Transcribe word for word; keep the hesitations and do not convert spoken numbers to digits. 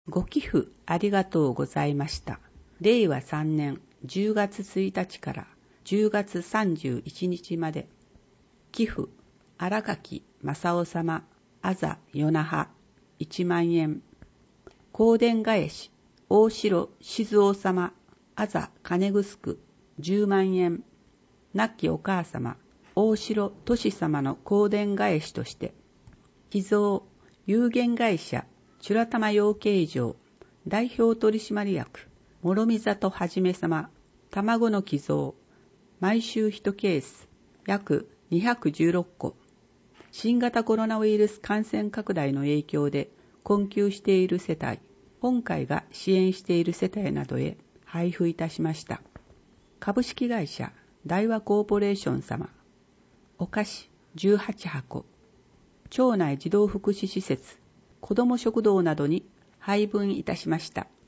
ご寄付ありがとうございました。れいわさんねんじゅうがつついたちからじゅうがつさんじゅういちにちまで。寄付、荒垣正夫様、あざよなはいちまんえん。香典返し、大城静夫様、あざ金城じゅうまんえん。亡きお母様、大城俊様の香典返しとして、寄贈有限会社チュラタマ養鶏場代表取締役諸見里はじめ様、卵の寄贈毎週いちケース約にひゃくじゅうろっこ。新型コロナウイルス感染拡大の影響で困窮している世帯、本会が支援している世帯などへ配布いたしました。株式会社大和コーポレーション様、お菓子じゅうはちはこ、町内児童福祉施設、子ども食堂などに配分いたしました。